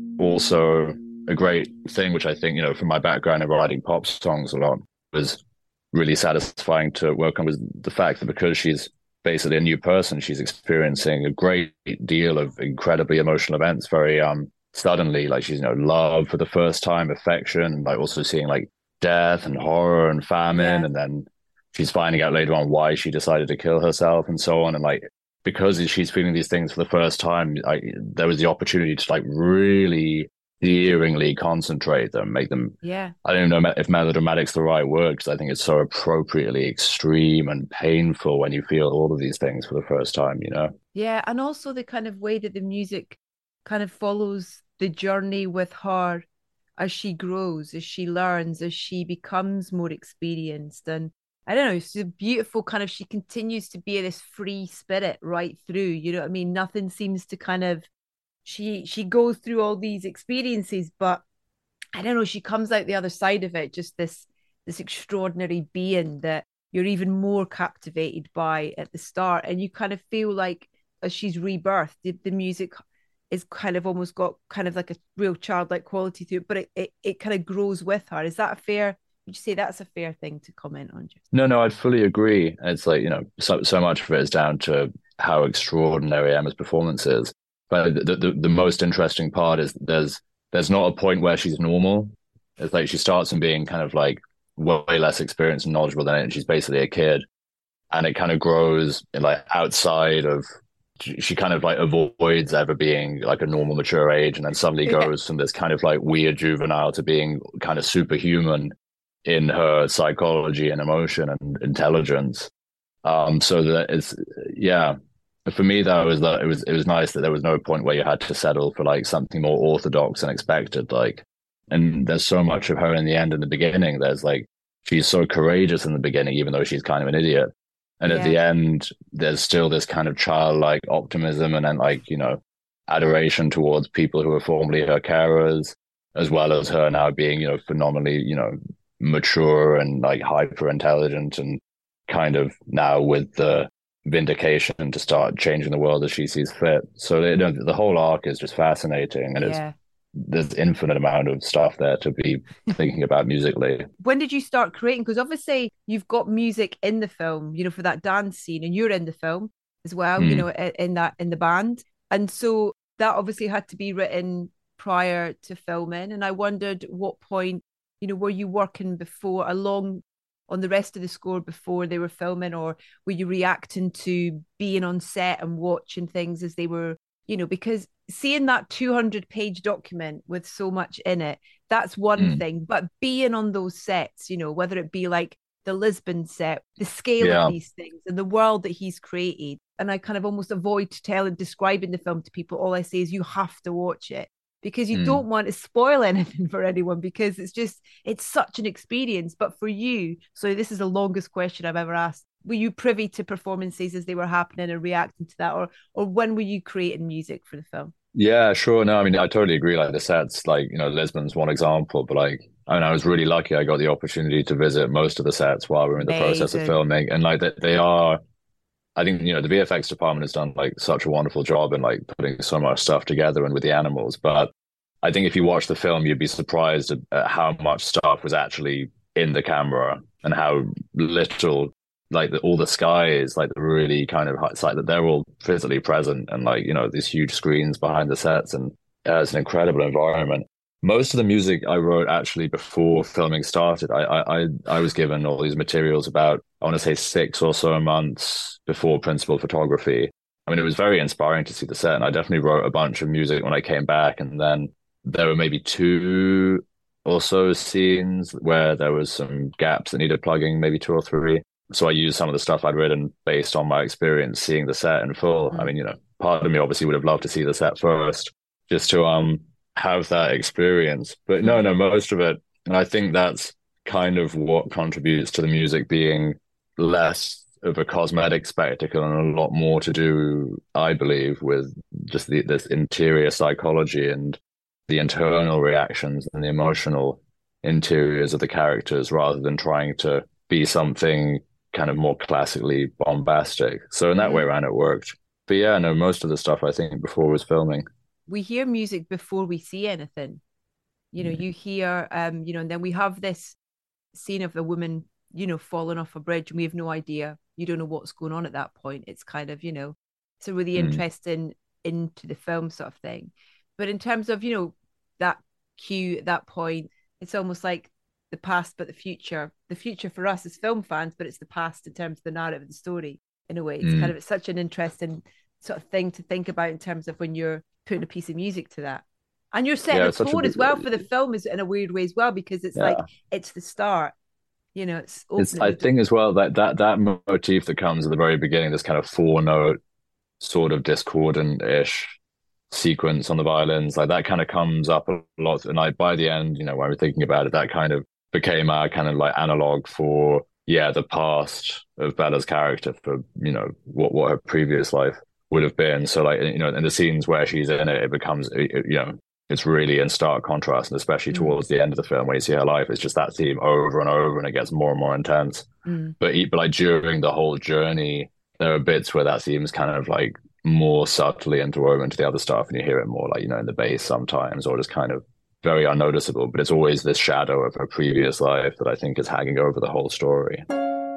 also a great thing, which I think, you know, from my background of writing pop songs a lot, was really satisfying to work on, was the fact that because she's basically a new person, she's experiencing a great deal of incredibly emotional events very um suddenly. Like she's, you know, love for the first time, affection, and like also seeing like death and horror and famine. Yeah. And then she's finding out later on why she decided to kill herself and so on. And like, because she's feeling these things for the first time, I, there was the opportunity to like really endearingly concentrate them, make them, Yeah. I don't know if melodramatic's the right word, because I think it's so appropriately extreme and painful when you feel all of these things for the first time, you know? Yeah. And also the kind of way that the music kind of follows the journey with her as she grows, as she learns, as she becomes more experienced. And I don't know, it's a beautiful kind of, she continues to be this free spirit right through, you know what I mean? Nothing seems to kind of, she she goes through all these experiences, but I don't know, she comes out the other side of it, just this this extraordinary being that you're even more captivated by at the start. And you kind of feel like as she's rebirthed, the, the music is kind of almost got kind of like a real childlike quality to it, but it, it, it kind of grows with her. Is that a fair, would you say that's a fair thing to comment on? Just No, no, I'd fully agree. It's like, you know, so so much of it is down to how extraordinary Emma's performance is. But the, the the most interesting part is there's there's not a point where she's normal. It's like she starts from being kind of like way less experienced and knowledgeable than it, and she's basically a kid. And it kind of grows like outside of, she kind of like avoids ever being like a normal mature age, and then suddenly goes from this kind of like weird juvenile to being kind of superhuman in her psychology and emotion and intelligence. Um, so that it's, yeah, for me, that was that it was it was nice that there was no point where you had to settle for like something more orthodox and expected. Like, and there's so much of her in the end and the beginning. There's like, she's so courageous in the beginning, even though she's kind of an idiot. And Yeah. at the end, there's still this kind of childlike optimism and then like, you know, adoration towards people who were formerly her carers, as well as her now being, you know, phenomenally, you know, mature and like hyper intelligent and kind of now with the vindication to start changing the world as she sees fit. So you know, the whole arc is just fascinating, and yeah. it's there's infinite amount of stuff there to be thinking about musically. When did you start creating? Because obviously you've got music in the film, you know, for that dance scene, and you're in the film as well, you Mm. know, in, in that in the band, and so that obviously had to be written prior to filming. And I wondered what point, you know, were you working before along on the rest of the score before they were filming, or were you reacting to being on set and watching things as they were, you know, because seeing that two hundred page document with so much in it, that's one Mm. thing, but being on those sets, you know, whether it be like the Lisbon set, the scale Yeah. of these things and the world that he's created. And I kind of almost avoid telling, describing the film to people. All I say is you have to watch it, because you Mm. don't want to spoil anything for anyone, because it's just, it's such an experience. But for you, so this is the longest question I've ever asked. Were you privy to performances as they were happening and reacting to that? Or or when were you creating music for the film? Yeah, sure. No, I mean, I totally agree. Like the sets, like, you know, Lisbon's one example, but like, I mean, I was really lucky. I got the opportunity to visit most of the sets while we were in the process of Amazing. filming. And like, they, they are, I think, you know, the V F X department has done like such a wonderful job in like putting so much stuff together and with the animals. But I think if you watch the film, you'd be surprised at, at how much stuff was actually in the camera and how little, like the, all the skies, like the really kind of it's like that they're all physically present, and like, you know, these huge screens behind the sets, and uh, it's an incredible environment. Most of the music I wrote actually before filming started. I I I was given all these materials about, I want to say, six or so months before principal photography. I mean, it was very inspiring to see the set, and I definitely wrote a bunch of music when I came back. And then there were maybe two or so scenes where there was some gaps that needed plugging, maybe two or three. So I used some of the stuff I'd written based on my experience seeing the set in full. Mm. I mean, you know, part of me obviously would have loved to see the set first, just to um have that experience. But no, no, most of it. And I think that's kind of what contributes to the music being less of a cosmetic spectacle and a lot more to do, I believe, with just the, this interior psychology and the internal reactions and the emotional interiors of the characters, rather than trying to be something kind of more classically bombastic. So in that way around, it worked. But yeah, no, most of the stuff I think before was filming. We hear music before we see anything. You know, you hear, um, you know, and then we have this scene of a woman, you know, falling off a bridge, and we have no idea. You don't know what's going on at that point. It's kind of, you know, it's a really mm. interesting into the film sort of thing. But in terms of, you know, that cue at that point, it's almost like the past, but the future. The future for us as film fans, but it's the past in terms of the narrative of the story. In a way, it's mm. kind of it's such an interesting sort of thing to think about in terms of when you're putting a piece of music to that. And you're setting yeah, a tone as well for the film, is in a weird way as well, because it's yeah. like it's the start. You know, it's, it's I think as well that that that motif that comes at the very beginning, this kind of four note sort of discordant-ish sequence on the violins, like that kind of comes up a lot. And like by the end, you know, when we're thinking about it, that kind of became our kind of like analog for yeah the past of Bella's character, for, you know, what what her previous life would have been. So like, you know, in the scenes where she's in it, it becomes, you know, it's really in stark contrast, and especially mm. towards the end of the film when you see her life, it's just that theme over and over, and it gets more and more intense. Mm. But but like during the whole journey, there are bits where that seems kind of like more subtly interwoven to the other stuff, and you hear it more like, you know, in the bass sometimes, or just kind of very unnoticeable. But it's always this shadow of her previous life that I think is hanging over the whole story.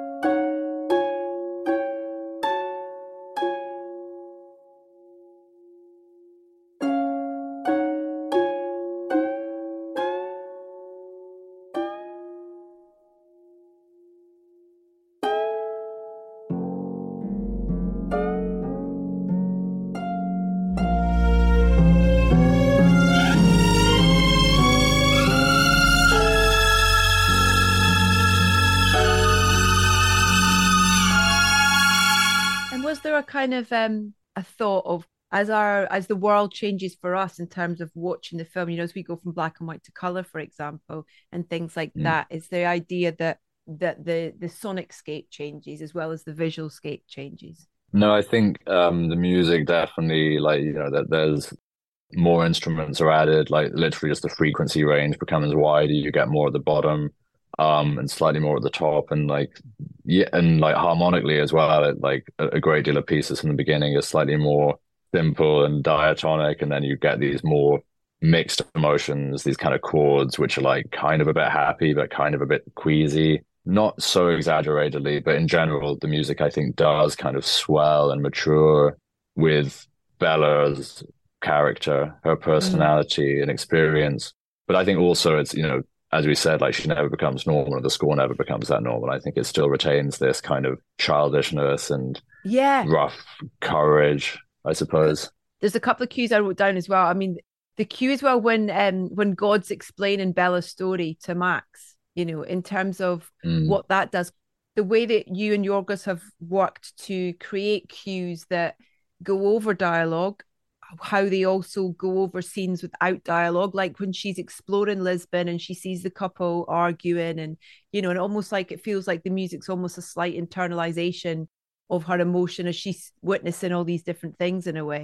Kind of um a thought of as our as the world changes for us in terms of watching the film, you know, as we go from black and white to color, for example, and things like mm. that, is the idea that that the the sonic scape changes as well as the visual scape changes. No, I think um the music definitely, like, you know, that there's more instruments are added, like literally just the frequency range becomes wider, you get more at the bottom um and slightly more at the top, and like yeah and like harmonically as well, it, like a, a great deal of pieces from the beginning is slightly more simple and diatonic, and then you get these more mixed emotions, these kind of chords which are like kind of a bit happy but kind of a bit queasy, not so exaggeratedly, but in general the music I think does kind of swell and mature with Bella's character, her personality mm. and experience. But I think also it's, you know, as we said, like she never becomes normal, and the score never becomes that normal. I think it still retains this kind of childishness and yeah, rough courage, I suppose. There's a couple of cues I wrote down as well. I mean, the cue as well when um when God's explaining Bella's story to Max, you know, in terms of mm. what that does, the way that you and Yorgos have worked to create cues that go over dialogue, how they also go over scenes without dialogue, like when she's exploring Lisbon and she sees the couple arguing, and, you know, and almost like it feels like the music's almost a slight internalization of her emotion as she's witnessing all these different things in a way.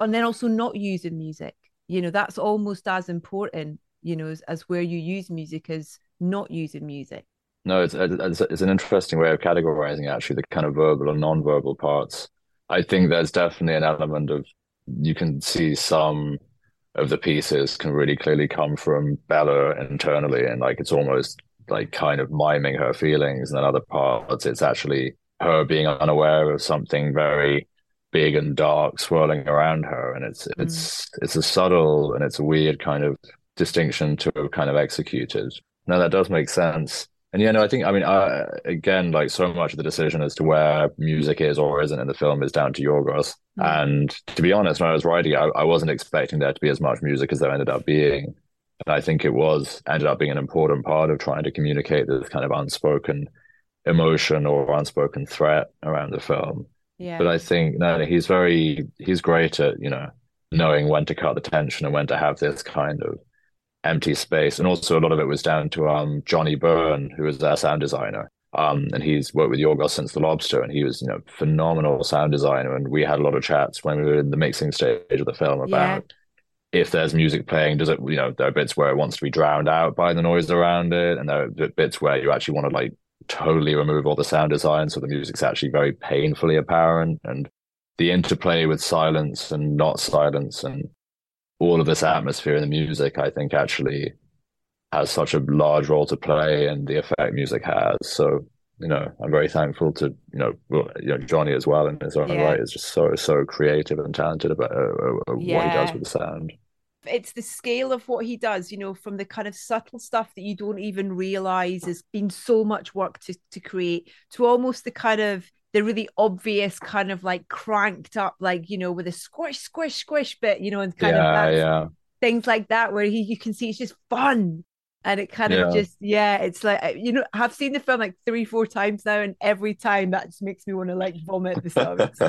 and then also not using music. You know, that's almost as important, you know, as, as where you use music as not using music. No, it's, it's it's an interesting way of categorizing actually the kind of verbal and non-verbal parts. I think there's definitely an element of you can see some of the pieces can really clearly come from Bella internally, and like it's almost like kind of miming her feelings, and then other parts it's actually her being unaware of something very big and dark swirling around her, and it's Mm. it's it's a subtle and it's a weird kind of distinction to have kind of executed. No, that does make sense. And yeah, no, I think, I mean, I, again, like so much of the decision as to where music is or isn't in the film is down to Yorgos. Mm. And to be honest, when I was writing, I, I wasn't expecting there to be as much music as there ended up being. And I think it was ended up being an important part of trying to communicate this kind of unspoken emotion or unspoken threat around the film. Yeah. But I think, no, he's very, he's great at, you know, knowing when to cut the tension and when to have this kind of empty space. And also a lot of it was down to um Johnny Byrne, who was their sound designer. Um, and he's worked with Yorgos since The Lobster, and he was, you know, phenomenal sound designer. And we had a lot of chats when we were in the mixing stage of the film about yeah. if there's music playing, does it, you know, there are bits where it wants to be drowned out by the noise around it, and there are bits where you actually want to like totally remove all the sound design so the music's actually very painfully apparent, and the interplay with silence and not silence and all of this atmosphere in the music, I think, actually has such a large role to play in the effect music has. So, you know, I'm very thankful to, you know, well, you know, Johnny as well in his own Yeah. right is just so, so creative and talented about uh, uh, Yeah. what he does with the sound. It's the scale of what he does, you know, from the kind of subtle stuff that you don't even realize has been so much work to, to create, to almost the kind of the really obvious kind of like cranked up, like, you know, with a squish, squish, squish bit, you know, and kind yeah, of that's, yeah. things like that, where he, you can see it's just fun. And it kind Yeah. of just, yeah, it's like, you know, I've seen the film like three, four times now, and every time that just makes me want to like vomit the film. It's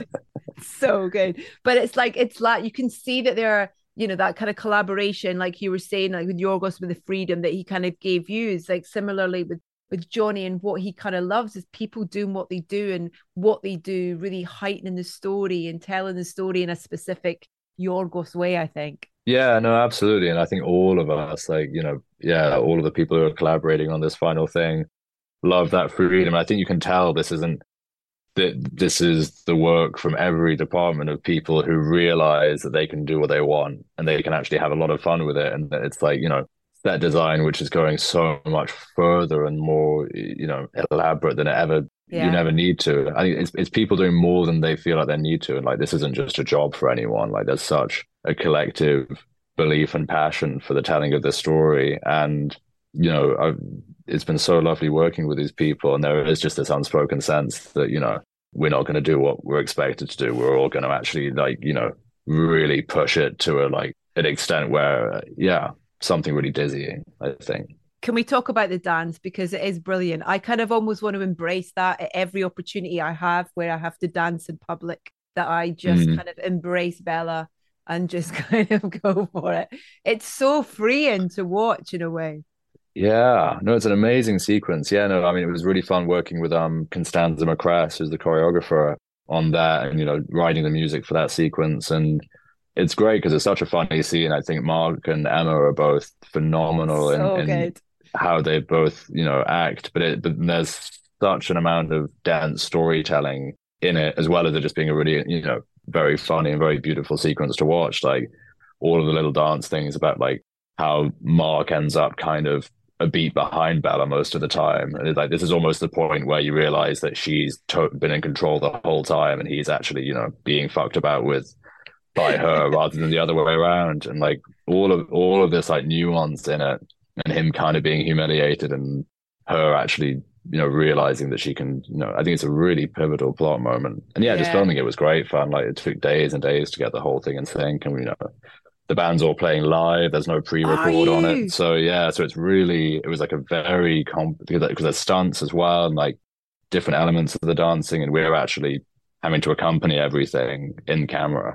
so good. But it's like, it's like, you can see that there are, you know, that kind of collaboration, like you were saying, like with Yorgos, with the freedom that he kind of gave you, is like similarly with with Johnny, and what he kind of loves is people doing what they do, and what they do really heightening the story and telling the story in a specific Yorgos way, I think. Yeah, no, absolutely. And I think all of us, like, you know, yeah, all of the people who are collaborating on this final thing love that freedom. I think you can tell this isn't that this is the work from every department of people who realize that they can do what they want and they can actually have a lot of fun with it. And that it's like, you know, set design, which is going so much further and more, you know, elaborate than it ever Yeah. you never need to. I think it's it's people doing more than they feel like they need to. And like, this isn't just a job for anyone. Like, there's such a collective belief and passion for the telling of the story. And, you know, I've, it's been so lovely working with these people. And there is just this unspoken sense that, you know, we're not going to do what we're expected to do. We're all going to actually, like, you know, really push it to a, like, an extent where, uh, yeah, something really dizzying, I think. Can we talk about the dance? Because it is brilliant. I kind of almost want to embrace that at every opportunity I have where I have to dance in public, that I just Mm. kind of embrace Bella and just kind of go for it. It's so freeing to watch in a way. Yeah, no, it's an amazing sequence. Yeah, no, I mean, it was really fun working with um Constanza Macrass, who's the choreographer, on that, and, you know, writing the music for that sequence. And it's great because it's such a funny scene. I think Mark and Emma are both phenomenal So in, in good. how they both, you know, act, but it but there's such an amount of dense storytelling in it, as well as it just being a really, you know, very funny and very beautiful sequence to watch. Like, all of the little dance things about like how Mark ends up kind of a beat behind Bella most of the time, and it's like, this is almost the point where you realize that she's to- been in control the whole time, and he's actually, you know, being fucked about with by her rather than the other way around. And like, all of all of this like nuance in it, and him kind of being humiliated, and her actually, you know, realizing that she can, you know, I think it's a really pivotal plot moment. And yeah, just Yeah. filming it was great fun. Like, it took days and days to get the whole thing in sync, and, you know, the band's all playing live. There's no pre-record Are on you? it. So yeah, so it's really, it was like a very comp because because there's stunts as well, and like different elements of the dancing, and we're actually having to accompany everything in camera.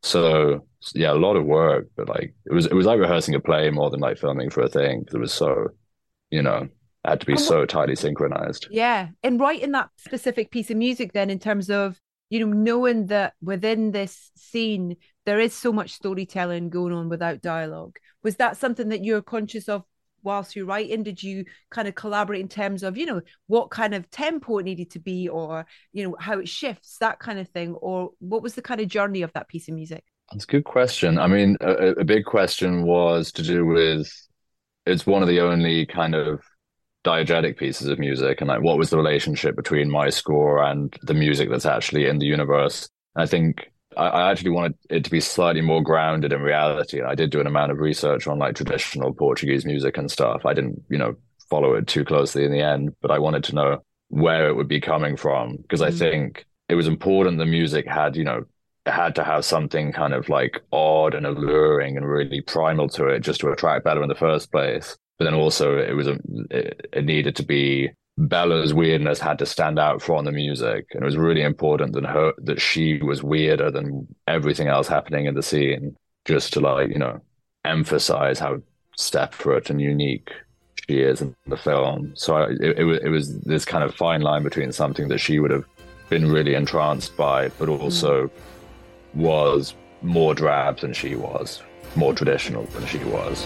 So yeah, a lot of work, but like it was it was like rehearsing a play more than like filming for a thing, because it was so, you know, it had to be And wh- so tightly synchronized. Yeah. And writing that specific piece of music then, in terms of, you know, knowing that within this scene there is so much storytelling going on without dialogue. Was that something that you're conscious of whilst you're writing? Did you kind of collaborate in terms of, you know, what kind of tempo it needed to be, or, you know, how it shifts, that kind of thing? Or what was the kind of journey of that piece of music? That's a good question. I mean, a, a big question was to do with, it's one of the only kind of diegetic pieces of music, and like, what was the relationship between my score and the music that's actually in the universe? I think I, I actually wanted it to be slightly more grounded in reality. I did do an amount of research on like traditional Portuguese music and stuff. I didn't, you know, follow it too closely in the end, but I wanted to know where it would be coming from, because mm. I think it was important the music had, you know, it had to have something kind of like odd and alluring and really primal to it just to attract Bella in the first place. But then also it was a, it, it needed to be, Bella's weirdness had to stand out from the music, and it was really important that her that she was weirder than everything else happening in the scene, just to like, you know, emphasize how separate and unique she is in the film. So I, it, it was it was this kind of fine line between something that she would have been really entranced by, but also mm. was more drab than she was, more traditional than she was.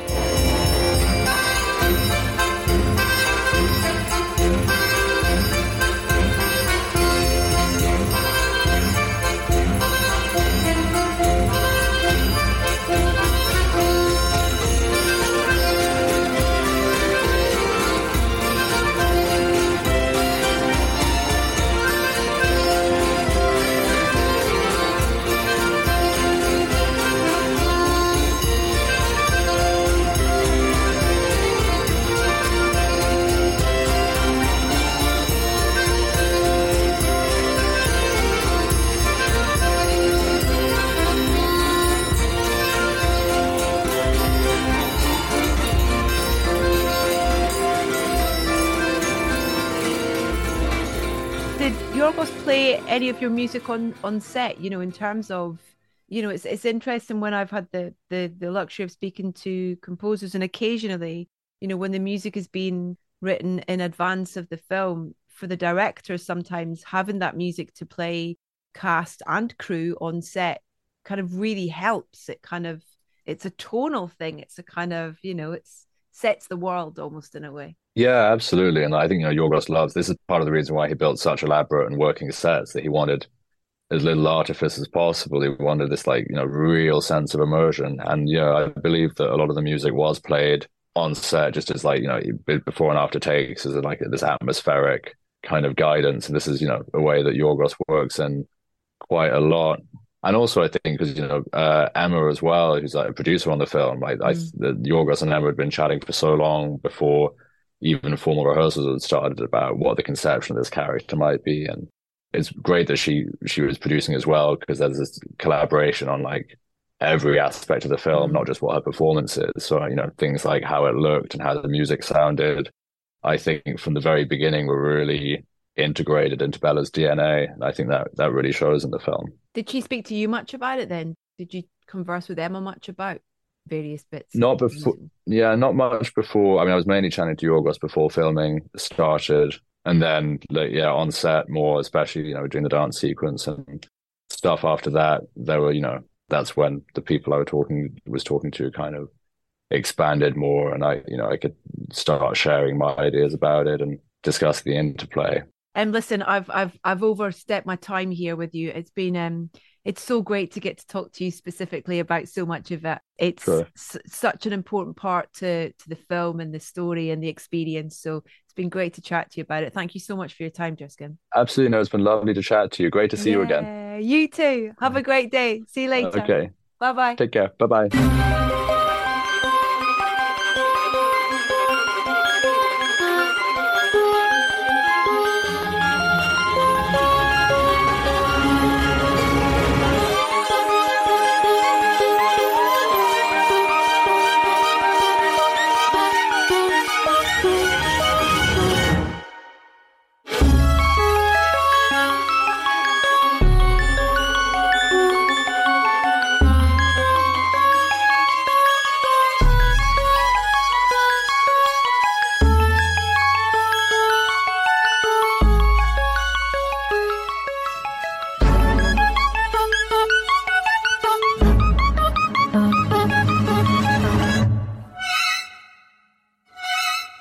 Play any of your music on on set, you know, in terms of, you know, it's it's interesting when I've had the the the luxury of speaking to composers, and occasionally, you know, when the music is being written in advance of the film, for the director, sometimes having that music to play cast and crew on set kind of really helps. It kind of, it's a tonal thing, it's a kind of, you know, it's sets the world almost in a way. Yeah, absolutely. And I think, you know, Yorgos loves, this is part of the reason why he built such elaborate and working sets, that he wanted as little artifice as possible. He wanted this, like, you know, real sense of immersion. And, yeah, I believe that a lot of the music was played on set just as, like, you know, before and after takes, as like this atmospheric kind of guidance. And this is, you know, a way that Yorgos works in quite a lot. And also, I think, because, you know, uh, Emma as well, who's like a producer on the film, like, mm. I, the, Yorgos and Emma had been chatting for so long before even formal rehearsals had started about what the conception of this character might be. And it's great that she she was producing as well, because there's this collaboration on like every aspect of the film, mm. not just what her performance is. So, you know, things like how it looked and how the music sounded, I think from the very beginning were really integrated into Bella's D N A. And I think that that really shows in the film. Did she speak to you much about it then? Did you converse with Emma much about various bits? Not before, yeah, not much before. I mean, I was mainly chatting to Yorgos before filming started, and then, like, yeah, on set more, especially, you know, during the dance sequence and stuff. After that, there were, you know, that's when the people I was talking was talking to kind of expanded more, and I, you know, I could start sharing my ideas about it and discuss the interplay. And listen, I've I've I've overstepped my time here with you. It's been um. It's so great to get to talk to you specifically about so much of it. It's sure. s- such an important part to, to the film and the story and the experience. So it's been great to chat to you about it. Thank you so much for your time, Justin. Absolutely. No, it's been lovely to chat to you. Great to see yeah, you again. You too. Have a great day. See you later. Okay. Bye-bye. Take care. Bye-bye.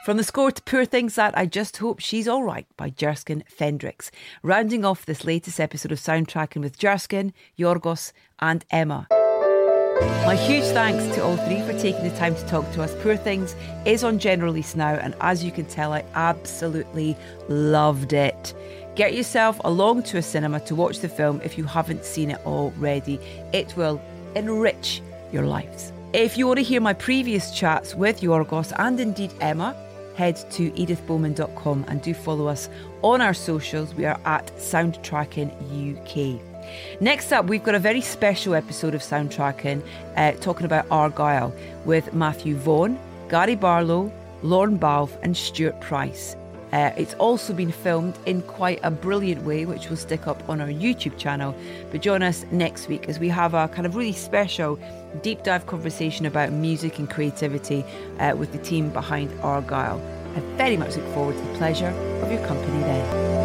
From the score to Poor Things That I Just Hope She's All Right by Jerskin Fendrix. Rounding off this latest episode of Soundtracking with Jerskin, Yorgos and Emma. My huge thanks to all three for taking the time to talk to us. Poor Things is on general release now, and as you can tell, I absolutely loved it. Get yourself along to a cinema to watch the film if you haven't seen it already. It will enrich your lives. If you want to hear my previous chats with Yorgos and indeed Emma, head to edith bowman dot com and do follow us on our socials. We are at Soundtracking U K. Next up, we've got a very special episode of Soundtracking uh, talking about Argylle with Matthew Vaughn, Gary Barlow, Lorne Balfe and Stuart Price. Uh, it's also been filmed in quite a brilliant way, which we'll stick up on our YouTube channel. But join us next week as we have a kind of really special deep dive conversation about music and creativity uh, with the team behind Argylle. I very much look forward to the pleasure of your company then.